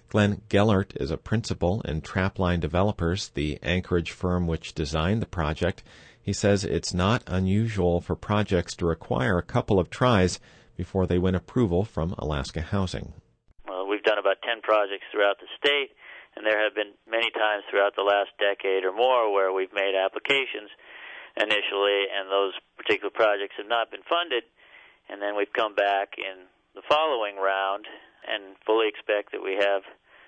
Glenn Gellert is a principal in Trapline Developers, the Anchorage firm which designed the project. He says it's not unusual for projects to require a couple of tries before they win approval from Alaska Housing. Well, we've done about 10 projects throughout the state, and there have been many times throughout the last decade or more where we've made applications initially, and those particular projects have not been funded, and then we've come back in the following round and fully expect that we have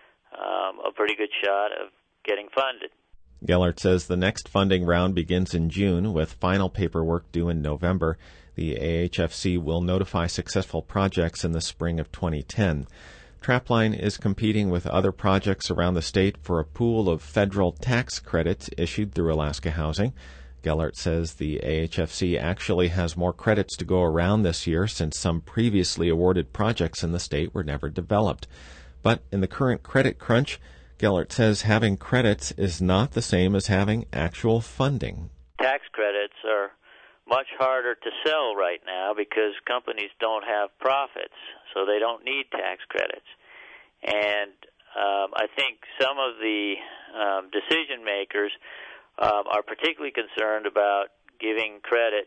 a pretty good shot of getting funded. Gellert says the next funding round begins in June, with final paperwork due in November. The AHFC will notify successful projects in the spring of 2010. Trapline is competing with other projects around the state for a pool of federal tax credits issued through Alaska Housing. Gellert says the AHFC actually has more credits to go around this year since some previously awarded projects in the state were never developed. But in the current credit crunch, Gellert says having credits is not the same as having actual funding. Tax credits are much harder to sell right now because companies don't have profits, so they don't need tax credits. And I think some of the decision makers are particularly concerned about giving credit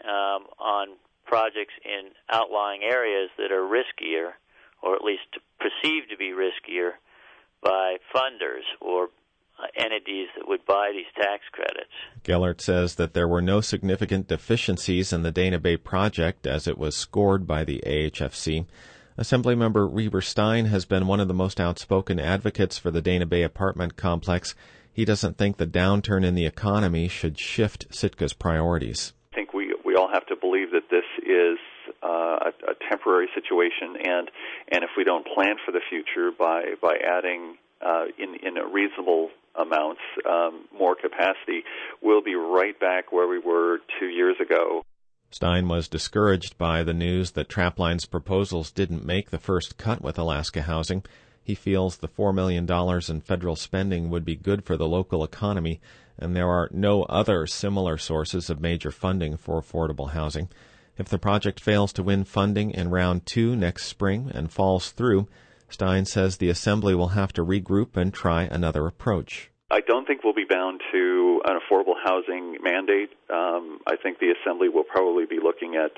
on projects in outlying areas that are riskier, or at least perceived to be riskier, by funders or entities that would buy these tax credits. Gellert says that there were no significant deficiencies in the Dana Bay project as it was scored by the AHFC. Assemblymember Reber Stein has been one of the most outspoken advocates for the Dana Bay apartment complex. He doesn't think the downturn in the economy should shift Sitka's priorities. I think we all have to believe that this is a temporary situation, and if we don't plan for the future by adding in a reasonable amounts more capacity, we'll be right back where we were 2 years ago. Stein was discouraged by the news that Trapline's proposals didn't make the first cut with Alaska Housing. He feels the $4 million in federal spending would be good for the local economy, and there are no other similar sources of major funding for affordable housing. If the project fails to win funding in round 2 next spring and falls through, Stein says the Assembly will have to regroup and try another approach. I don't think we'll be bound to an affordable housing mandate. I think the Assembly will probably be looking at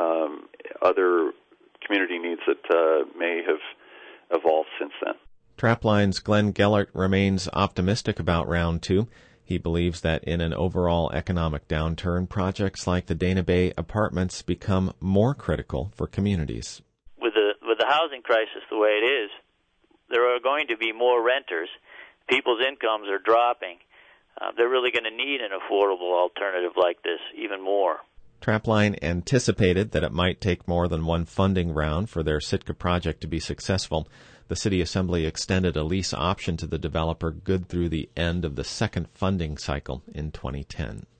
other community needs that may have evolved since then. Trapline's Glenn Gellert remains optimistic about round 2. He believes that in an overall economic downturn, projects like the Dana Bay apartments become more critical for communities. With the housing crisis the way it is, there are going to be more renters. People's incomes are dropping. They're really going to need an affordable alternative like this even more. Trapline anticipated that it might take more than one funding round for their Sitka project to be successful. The City Assembly extended a lease option to the developer good through the end of the second funding cycle in 2010.